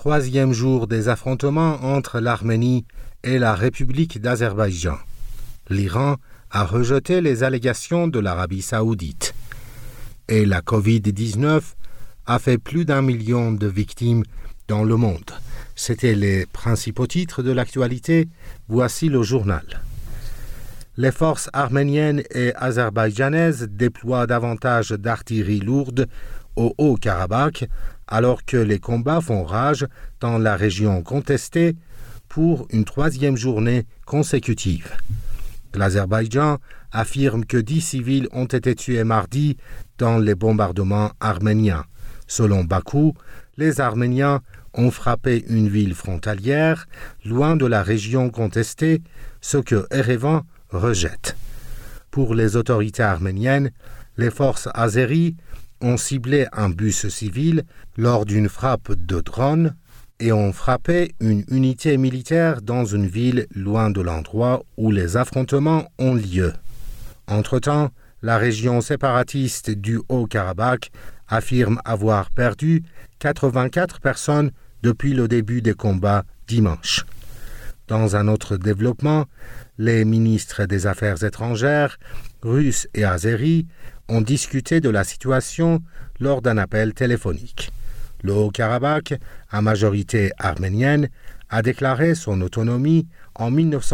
troisième jour des affrontements entre l'Arménie et la République d'Azerbaïdjan. L'Iran a rejeté les allégations de l'Arabie saoudite. Et la Covid-19 a fait plus d'1 million de victimes dans le monde. C'étaient les principaux titres de l'actualité. Voici le journal. Les forces arméniennes et azerbaïdjanaises déploient davantage d'artillerie lourde au Haut-Karabakh, alors que les combats font rage dans la région contestée pour une troisième journée consécutive. L'Azerbaïdjan affirme que 10 civils ont été tués mardi dans les bombardements arméniens. Selon Bakou, les Arméniens ont frappé une ville frontalière, loin de la région contestée, ce que Erevan rejette. Pour les autorités arméniennes, les forces azéries ont ciblé un bus civil lors d'une frappe de drone et ont frappé une unité militaire dans une ville loin de l'endroit où les affrontements ont lieu. Entre-temps, la région séparatiste du Haut-Karabakh affirme avoir perdu 84 personnes depuis le début des combats dimanche. Dans un autre développement, les ministres des Affaires étrangères, russes et azéris, ont discuté de la situation lors d'un appel téléphonique. Le Haut-Karabakh, à majorité arménienne, a déclaré son autonomie en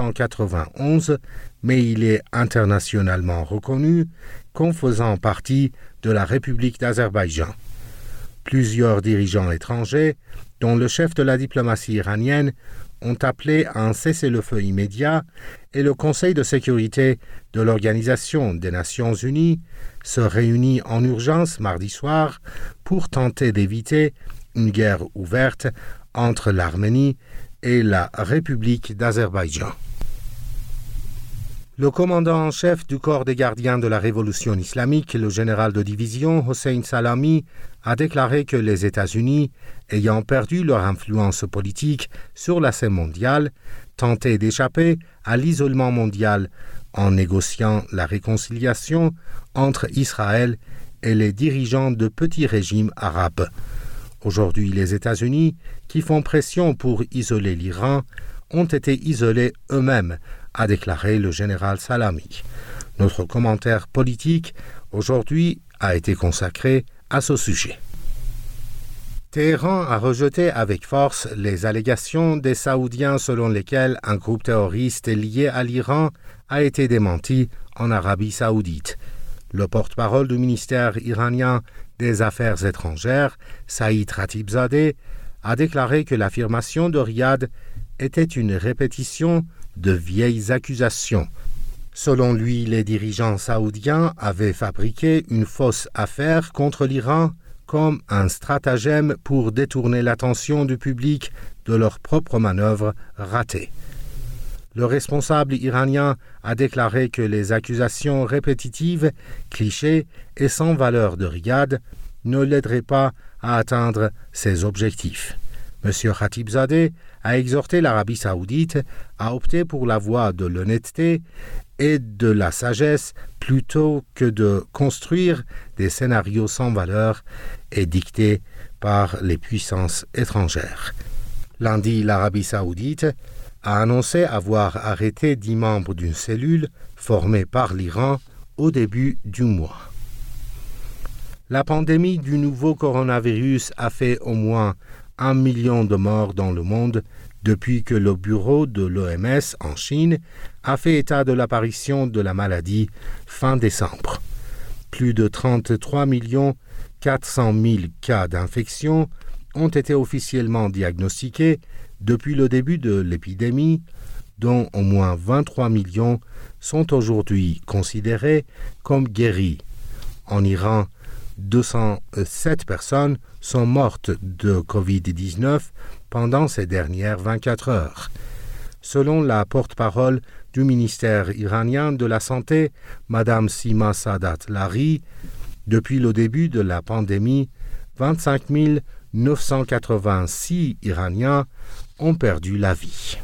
1991, mais il est internationalement reconnu comme faisant partie de la République d'Azerbaïdjan. Plusieurs dirigeants étrangers, dont le chef de la diplomatie iranienne, ont appelé à un cessez-le-feu immédiat et le Conseil de sécurité de l'Organisation des Nations Unies se réunit en urgence mardi soir pour tenter d'éviter une guerre ouverte entre l'Arménie et la République d'Azerbaïdjan. Le commandant en chef du corps des gardiens de la révolution islamique, le général de division Hossein Salami, a déclaré que les États-Unis, ayant perdu leur influence politique sur la scène mondiale, tentaient d'échapper à l'isolement mondial en négociant la réconciliation entre Israël et les dirigeants de petits régimes arabes. Aujourd'hui, les États-Unis, qui font pression pour isoler l'Iran, ont été isolés eux-mêmes, a déclaré le général Salami. Notre commentaire politique aujourd'hui a été consacré à ce sujet. Téhéran a rejeté avec force les allégations des Saoudiens selon lesquelles un groupe terroriste lié à l'Iran a été démenti en Arabie saoudite. Le porte-parole du ministère iranien des Affaires étrangères, Saïd Khatibzadeh, a déclaré que l'affirmation de Riyad était une répétition de vieilles accusations. Selon lui, les dirigeants saoudiens avaient fabriqué une fausse affaire contre l'Iran comme un stratagème pour détourner l'attention du public de leurs propres manœuvres ratées. Le responsable iranien a déclaré que les accusations répétitives, clichés et sans valeur de Riyad ne l'aideraient pas à atteindre ses objectifs. M. Khatibzadeh a exhorté l'Arabie saoudite à opter pour la voie de l'honnêteté et de la sagesse plutôt que de construire des scénarios sans valeur et dictés par les puissances étrangères. Lundi, l'Arabie saoudite a annoncé avoir arrêté 10 membres d'une cellule formée par l'Iran au début du mois. La pandémie du nouveau coronavirus a fait au moins 1 million de morts dans le monde depuis que le bureau de l'OMS en Chine a fait état de l'apparition de la maladie fin décembre. Plus de 33 400 000 cas d'infection ont été officiellement diagnostiqués depuis le début de l'épidémie, dont au moins 23 millions sont aujourd'hui considérés comme guéris. En Iran, 207 personnes sont mortes de Covid-19 pendant ces dernières 24 heures. Selon la porte-parole du ministère iranien de la Santé, Mme Sima Sadat Lari, depuis le début de la pandémie, 25 986 Iraniens ont perdu la vie.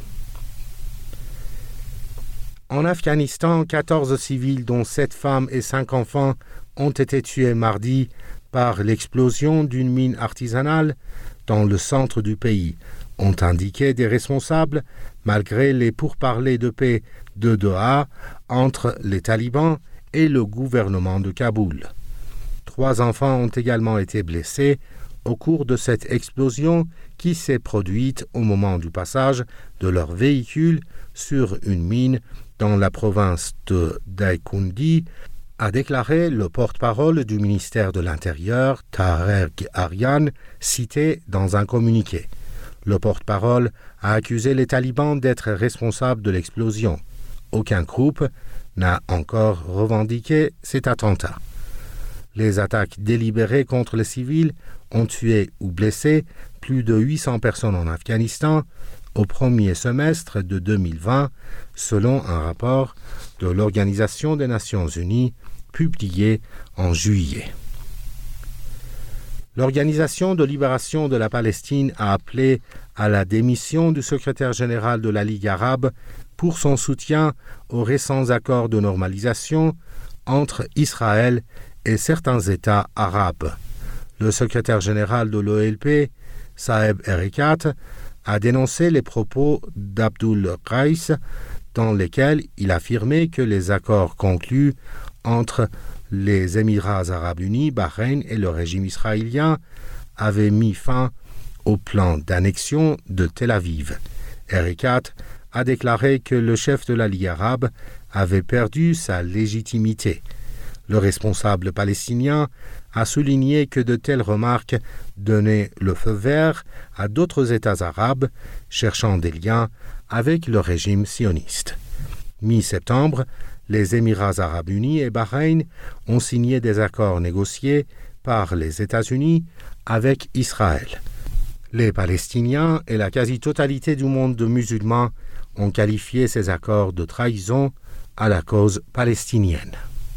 En Afghanistan, 14 civils, dont 7 femmes et 5 enfants, ont été tués mardi par l'explosion d'une mine artisanale dans le centre du pays, ont indiqué des responsables, malgré les pourparlers de paix de Doha entre les talibans et le gouvernement de Kaboul. 3 enfants ont également été blessés au cours de cette explosion qui s'est produite au moment du passage de leur véhicule sur une mine dans la province de Daïkoundi, a déclaré le porte-parole du ministère de l'Intérieur, Tarek Aryan, cité dans un communiqué. Le porte-parole a accusé les talibans d'être responsables de l'explosion. Aucun groupe n'a encore revendiqué cet attentat. Les attaques délibérées contre les civils ont tué ou blessé plus de 800 personnes en Afghanistan au premier semestre de 2020, selon un rapport de l'Organisation des Nations Unies publié en juillet. L'Organisation de libération de la Palestine a appelé à la démission du secrétaire général de la Ligue arabe pour son soutien aux récents accords de normalisation entre Israël et certains États arabes. Le secrétaire général de l'OLP, Saeb Erekat, a dénoncé les propos d'Abdul Qais dans lesquels il affirmait que les accords conclus entre les Émirats arabes unis, Bahreïn et le régime israélien avaient mis fin au plan d'annexion de Tel Aviv. Erekat a déclaré que le chef de la Ligue arabe avait perdu sa légitimité. Le responsable palestinien a souligné que de telles remarques donnaient le feu vert à d'autres États arabes cherchant des liens avec le régime sioniste. Mi-septembre, les Émirats arabes unis et Bahreïn ont signé des accords négociés par les États-Unis avec Israël. Les Palestiniens et la quasi-totalité du monde musulman ont qualifié ces accords de trahison à la cause palestinienne.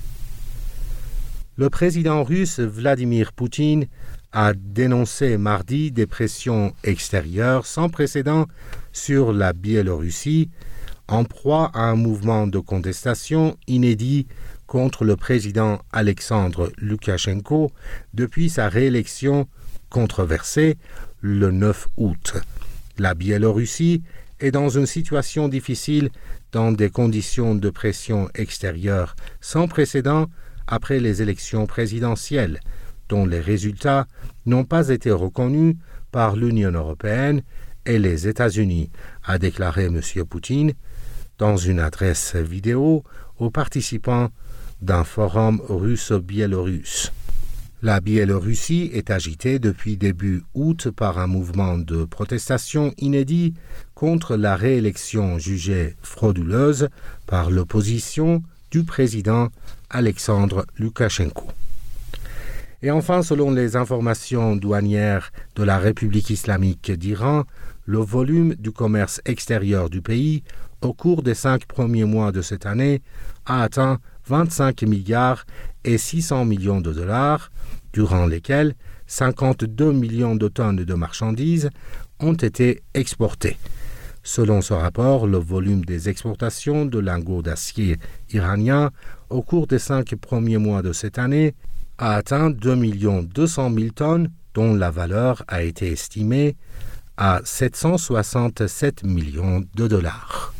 Le président russe Vladimir Poutine a dénoncé mardi des pressions extérieures sans précédent sur la Biélorussie, en proie à un mouvement de contestation inédit contre le président Alexandre Loukachenko depuis sa réélection controversée le 9 août. La Biélorussie est dans une situation difficile dans des conditions de pression extérieure sans précédent après les élections présidentielles, dont les résultats n'ont pas été reconnus par l'Union européenne et les États-Unis, a déclaré M. Poutine dans une adresse vidéo aux participants d'un forum russo-biélorusse. La Biélorussie est agitée depuis début août par un mouvement de protestation inédit contre la réélection jugée frauduleuse par l'opposition du président Alexandre Loukachenko. Et enfin, selon les informations douanières de la République islamique d'Iran, le volume du commerce extérieur du pays au cours des 5 premiers mois de cette année a atteint 25 milliards et 600 millions de dollars, durant lesquels 52 millions de tonnes de marchandises ont été exportées. Selon ce rapport, le volume des exportations de lingots d'acier iraniens au cours des 5 premiers mois de cette année a atteint 2 200 000 tonnes, dont la valeur a été estimée à 767 millions de dollars.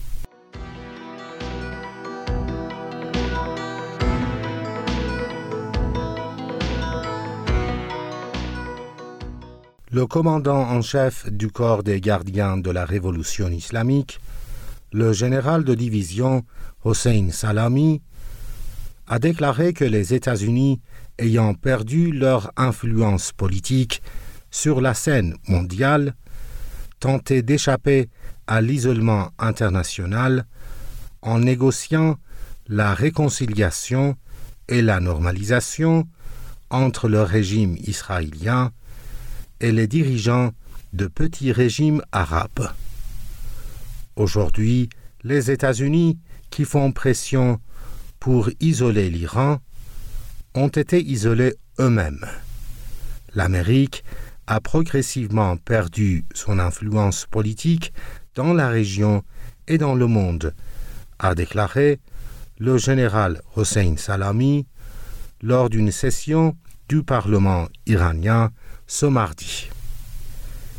Le commandant en chef du corps des gardiens de la révolution islamique, le général de division Hossein Salami, a déclaré que les États-Unis, ayant perdu leur influence politique sur la scène mondiale, tentaient d'échapper à l'isolement international en négociant la réconciliation et la normalisation entre le régime israélien et les dirigeants de petits régimes arabes. Aujourd'hui, les États-Unis, qui font pression pour isoler l'Iran, ont été isolés eux-mêmes. L'Amérique a progressivement perdu son influence politique dans la région et dans le monde, a déclaré le général Hossein Salami lors d'une session du Parlement iranien ce mardi.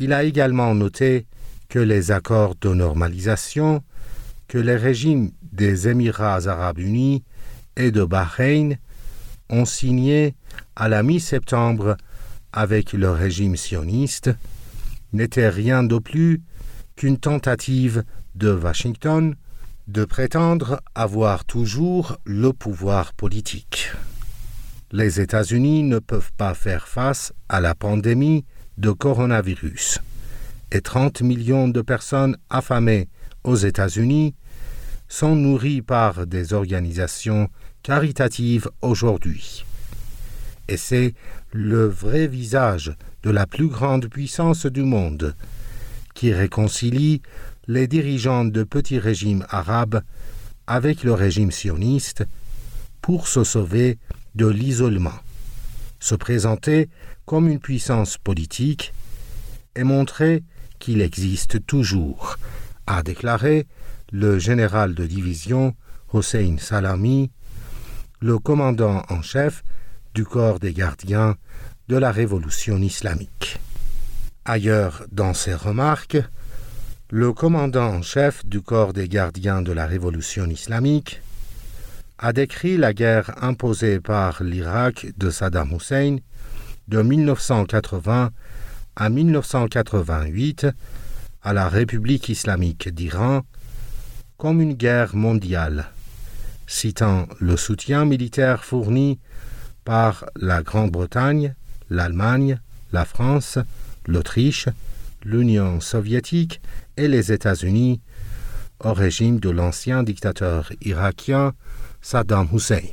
Il a également noté que les accords de normalisation que les régimes des Émirats arabes unis et de Bahreïn ont signés à la mi-septembre avec le régime sioniste n'étaient rien de plus qu'une tentative de Washington de prétendre avoir toujours le pouvoir politique. Les États-Unis ne peuvent pas faire face à la pandémie de coronavirus et 30 millions de personnes affamées aux États-Unis sont nourries par des organisations caritatives aujourd'hui. Et c'est le vrai visage de la plus grande puissance du monde qui réconcilie les dirigeants de petits régimes arabes avec le régime sioniste pour se sauver de l'isolement, se présenter comme une puissance politique et montrer qu'il existe toujours, a déclaré le général de division Hossein Salami, le commandant en chef du corps des gardiens de la révolution islamique. Ailleurs dans ses remarques, le commandant en chef du corps des gardiens de la révolution islamique a décrit la guerre imposée par l'Irak de Saddam Hussein de 1980 à 1988 à la République islamique d'Iran comme une guerre mondiale, citant le soutien militaire fourni par la Grande-Bretagne, l'Allemagne, la France, l'Autriche, l'Union soviétique et les États-Unis au régime de l'ancien dictateur irakien Saddam Hussein.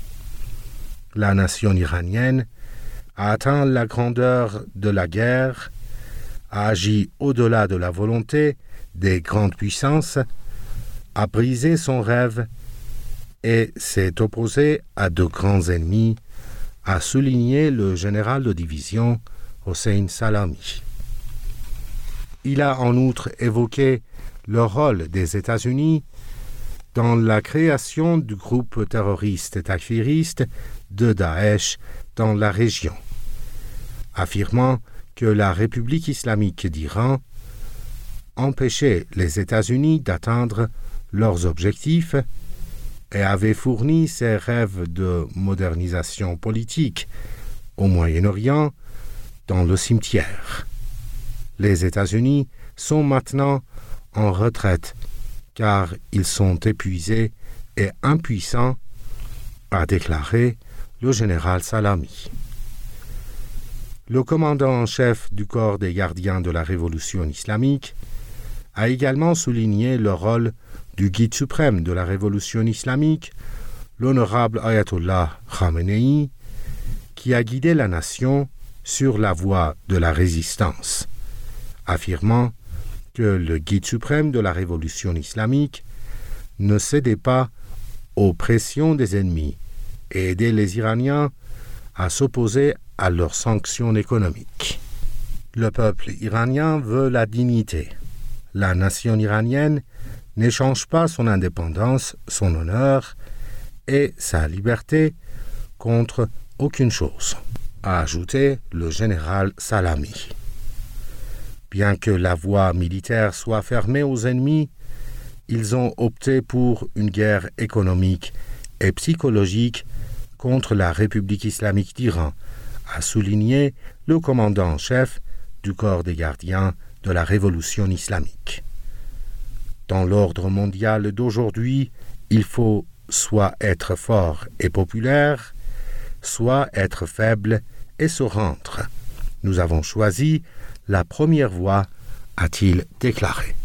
La nation iranienne a atteint la grandeur de la guerre, a agi au-delà de la volonté des grandes puissances, a brisé son rêve et s'est opposé à de grands ennemis, a souligné le général de division Hossein Salami. Il a en outre évoqué le rôle des États-Unis dans la création du groupe terroriste takfiriste de Daesh dans la région, affirmant que la République islamique d'Iran empêchait les États-Unis d'atteindre leurs objectifs et avait fourni ses rêves de modernisation politique au Moyen-Orient dans le cimetière. Les États-Unis sont maintenant en retraite car ils sont épuisés et impuissants, a déclaré le général Salami. Le commandant en chef du corps des gardiens de la révolution islamique a également souligné le rôle du guide suprême de la révolution islamique, l'honorable Ayatollah Khamenei, qui a guidé la nation sur la voie de la résistance, affirmant que le guide suprême de la révolution islamique ne cédait pas aux pressions des ennemis et aidait les Iraniens à s'opposer à leurs sanctions économiques. Le peuple iranien veut la dignité. La nation iranienne n'échange pas son indépendance, son honneur et sa liberté contre aucune chose, a ajouté le général Salami. Bien que la voie militaire soit fermée aux ennemis, ils ont opté pour une guerre économique et psychologique contre la République islamique d'Iran, a souligné le commandant en chef du corps des gardiens de la révolution islamique. Dans l'ordre mondial d'aujourd'hui, il faut soit être fort et populaire, soit être faible et se rendre. Nous avons choisi la première voie, a-t-il déclaré.